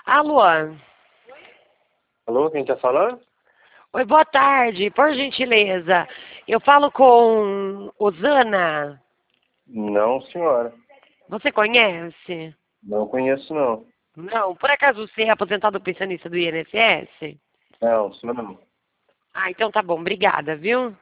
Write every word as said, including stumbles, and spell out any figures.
Alô? Alô, quem tá falando? Oi, boa tarde. Por gentileza, eu falo com Osana. Não, senhora. Você conhece? Não conheço, não. Não. Por acaso você é aposentado pensionista do I N S S? Não, senhora não. Ah, então tá bom. Obrigada, viu?